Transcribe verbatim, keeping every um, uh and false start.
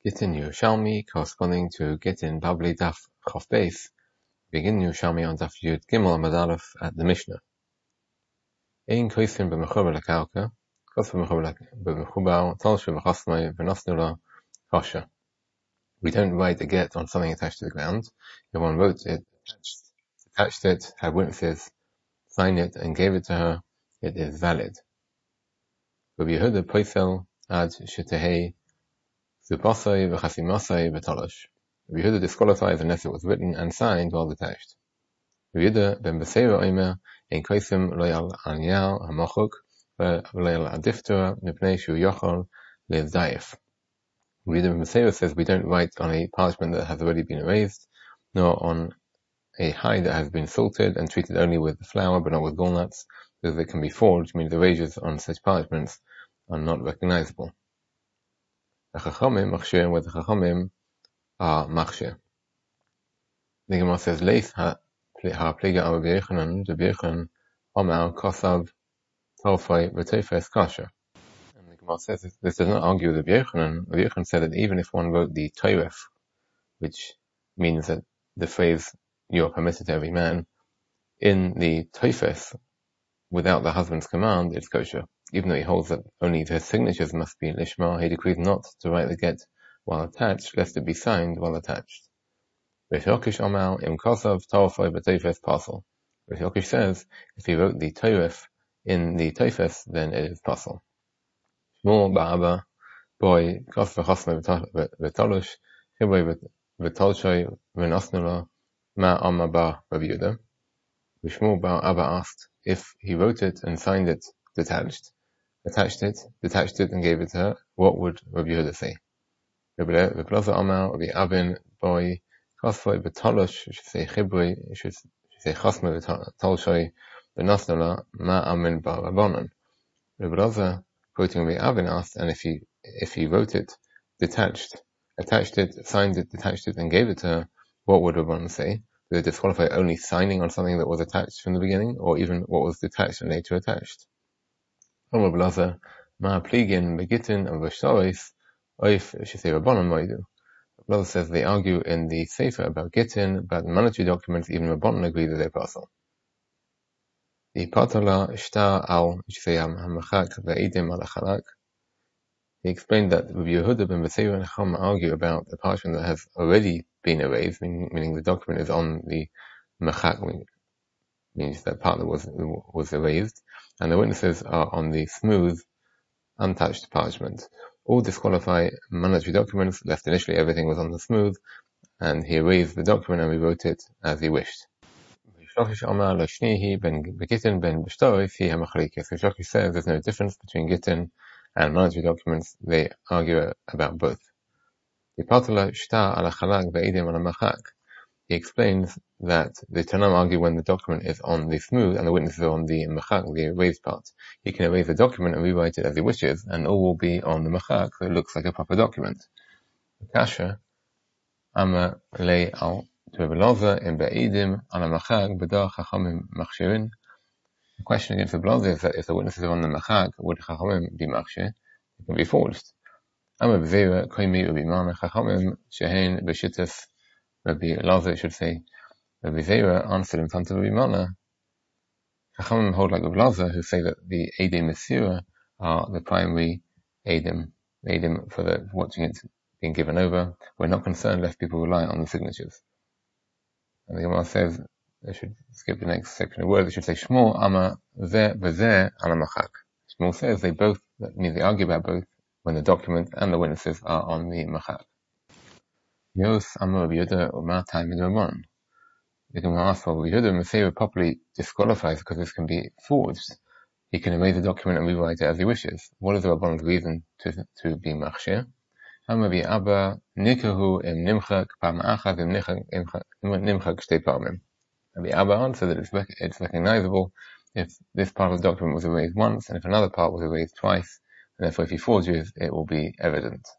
Gittin Yerushalmi, corresponding to Gittin Babli Daf Chof Beis, begin Yerushalmi on Daf Yud Gimel Amud Aleph at the Mishnah. Ein koisin b'mechubar lekarka, kos b'mechubar talshu v'chasmai v'nosnula kasha. We don't write a get on something attached to the ground. If one wrote it, attached, attached it, had witnesses, signed it, and gave it to her, it is valid. Rabbi Yehuda poisel ad shetehei Zupasai v'chasimasai v'talash. Rabbi Yehuda disqualifies unless it was written and signed while attached. Rabbi Yehuda ben Beseira omer ein koisim loyal anyal hamachuk v'loyal adiftura mipnei shu yochol le'zdayif. Rabbi Yehuda ben Beseira says we don't write on a parchment that has already been erased, nor on a hide that has been salted and treated only with flour but not with walnuts, because it can be forged, meaning the erasures on such parchments are not recognizable. The Chachamim machshir where the Chachamim are machshir. The Gemara says, Leith ha pliga av b'yechanan, the b'yechan omar kosav tolfai v'teifes kasha. And the Gemara says this, this does not argue with the b'yechanan. The b'yechan said that even if one wrote the toiref, which means that the phrase you are permitted to every man, in the toifes, without the husband's command, it's kosher. Even though he holds that only his signatures must be lishma, he decrees not to write the get while attached, lest it be signed while attached. Rish Lakish Omal im Kosav Torfoi B'Teifes Pasal. Rish Lakish says, if he wrote the Toref in the Teifes, then it is Pasal. Shmuel Ba'aba, boy, Kos V'Chosme V'Tolush, Chibwe V'Tolshoi V'Nosnula, Ma Amma Ba Rabbi Yehuda. Shmuel Ba'aba asked if he wrote it and signed it detached, attached it, detached it and gave it to her, what would Rabbi Yehuda say? Rabbi Plaza Omal, Rabbi Avin, boy, Chosfoi B'Tolosh, should say Chibwe, should say Chosme V'Tolshoi, V'Nosnula, Ma Amin Ba'Rabonon. Rabbi Plaza, quoting Rabbi Avin, asked, and if he, if he wrote it, detached, attached it, signed it, detached it, and gave it to her, what would Rabbanon say? Did it disqualify only signing on something that was attached from the beginning, or even what was detached and later attached? Rabbi Plaza, Ma Pligin Begitin of V'Shtoris, Oif, should say Rabbanon Moidu. Rabbi says they argue in the Sefer about Gittin, about monetary documents, even Rabbanon agree that they're parcel. The Patala Shtar al, should say Hamachak Ve'idim al Achalak. He explained that Rabbi Yehuda ben Beseira and Chacham argue about a parchment that has already been erased, meaning, meaning the document is on the Machak, means that part that was, was erased, and the witnesses are on the smooth, untouched parchment. All disqualify monetary documents, left initially everything was on the smooth, and he erased the document and rewrote it as he wished. Shokish says there's no difference between Gittin and monetary documents, they argue about both. He explains that the Tanam argue when the document is on the smooth and the witnesses are on the machak, the erased part. He can erase the document and rewrite it as he wishes, and all will be on the machak, so it looks like a proper document. Kasha, Ama lay al to Beloza in Be'idim on a machak, B'dar Chachamim Machshirin. The question against the Beloza is that if the witnesses are on the machak, would Chachamim be Machshir? It can be forged. Ama B'Veira, Koimi Ubimana Chachamim, Shehein B'Shittas, Rabbi Elazar should say, Rabbi Zeira answered in front of Rabbi Mana. Chachamim hold like Rabbi Elazar, who say that the Eidim Mesira are the primary Eidim, Eidim for the watching it being given over. We're not concerned lest people rely on the signatures. And the Gemara says, they should skip the next section of words, they should say, Shmuel Ama Zeh B'Zeh Ala Machak. Shmuel says they both, that means they argue about both, when the document and the witnesses are on the Machak. Yos Amar Rabbi Yehuda Umar Time in Rabbanon. The Gemara asks, well, Rabbi Yehuda Meseira properly disqualifies because this can be forged. He can erase the document and rewrite it as he wishes. What is the Rabbanon's reason to to be machshir? Amar Rabbi Abba Nikahu im Nimchak Pam Achad im Nimchak Shtei Pamim. Rabbi Abba answered that it's, rec- it's recognizable if this part of the document was erased once and if another part was erased twice, and therefore if he forges, it will be evident.